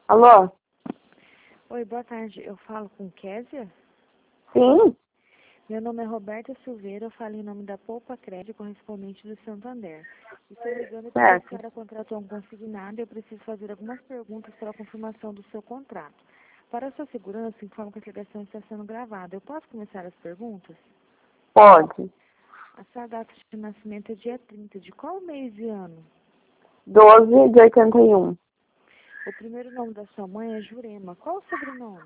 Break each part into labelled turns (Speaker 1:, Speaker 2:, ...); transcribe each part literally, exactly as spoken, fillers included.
Speaker 1: Alô?
Speaker 2: Oi, boa tarde. Eu falo com Késia?
Speaker 1: Sim?
Speaker 2: Meu nome é Roberta Silveira, eu falo em nome da Poupa Crédito, correspondente do Santander. Estou ligando porque a
Speaker 1: Certo.
Speaker 2: senhora contratou um consignado e eu preciso fazer algumas perguntas para a confirmação do seu contrato. Para a sua segurança, informo que a ligação está sendo gravada. Eu posso começar as perguntas?
Speaker 1: Pode.
Speaker 2: A sua data de nascimento é dia trinta. De qual mês e ano?
Speaker 1: doze de oitenta e um.
Speaker 2: O primeiro nome da sua mãe é Jurema. Qual o sobrenome?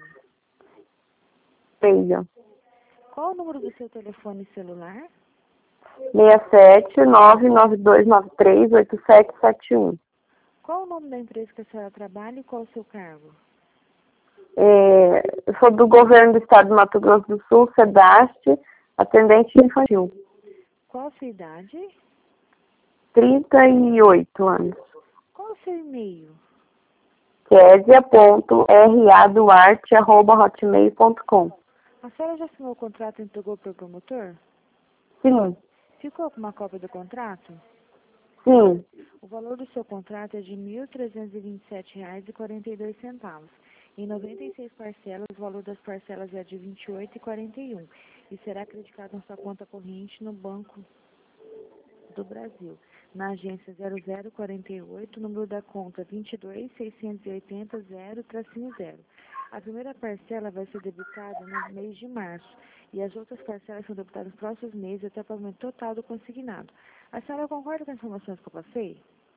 Speaker 1: Seja.
Speaker 2: Qual o número do seu telefone celular?
Speaker 1: seis sete nove nove dois nove três oito sete sete um.
Speaker 2: Qual o nome da empresa que a senhora trabalha e qual o seu cargo?
Speaker 1: É, eu sou do governo do estado do Mato Grosso do Sul, SEDAST, atendente infantil.
Speaker 2: Qual a sua idade?
Speaker 1: trinta e oito anos.
Speaker 2: Qual o seu e-mail?
Speaker 1: késia ponto raduarte arroba hotmail ponto com.
Speaker 2: A senhora já assinou o contrato e entregou para o promotor?
Speaker 1: Sim.
Speaker 2: Ficou com uma cópia do contrato?
Speaker 1: Sim.
Speaker 2: O valor do seu contrato é de mil trezentos e vinte e sete reais e quarenta e dois centavos. Em noventa e seis parcelas, o valor das parcelas é de vinte e oito reais e quarenta e um centavos e será acreditado na sua conta corrente no Banco do Brasil, na agência zero zero quarenta e oito, número da conta vinte e dois seiscentos e oitenta zero zero. A primeira parcela vai ser debitada no mês de março e as outras parcelas são debitadas nos próximos meses até o pagamento total do consignado. A senhora concorda com as informações que eu passei?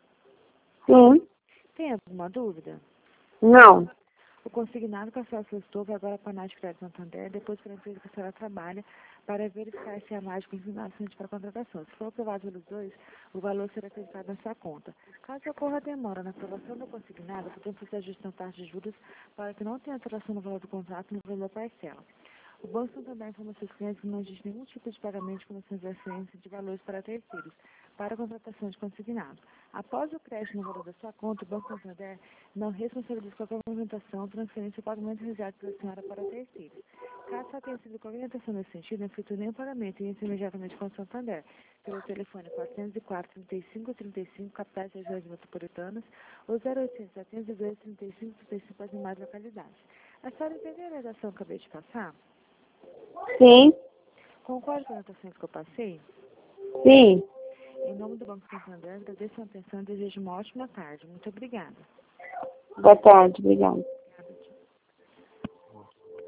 Speaker 1: Sim.
Speaker 2: Tem alguma dúvida?
Speaker 1: Não.
Speaker 2: O consignado que a senhora solicitou vai agora para a Nath Crédito Santander, depois para a empresa que a senhora trabalha, para verificar se a Nath consignado suficiente para a contratação. Se for aprovado pelos dois, o valor será acreditado na sua conta. Caso ocorra demora na aprovação do consignado, podemos fazer ajuste na taxa de juros para que não tenha alteração no valor do contrato e no valor da parcela. O Banco Santander informa aos seus clientes que não existe nenhum tipo de pagamento de comissões de transferência de valores para terceiros, para a contratação de consignado. Após o crédito no valor da sua conta, o Banco Santander não responsabiliza qualquer movimentação, transferência ou pagamento realizado pela senhora para terceiros. Caso só tenha sido qualquer orientação nesse sentido, não é feito nenhum pagamento e entra imediatamente com o Santander, pelo telefone quatrocentos e quatro, trinta e cinco, trinta e cinco, capitais e regiões metropolitanas, ou zero oitocentos, setenta e dois, trinta e cinco, trinta e cinco, as demais localidades. A senhora entendeu a redação que eu acabei de passar?
Speaker 1: Sim.
Speaker 2: Concordo com as anotações que eu passei?
Speaker 1: Sim.
Speaker 2: Em nome do Banco Santander, agradeço a atenção e desejo uma ótima tarde. Muito obrigada.
Speaker 1: Boa tarde. Obrigada.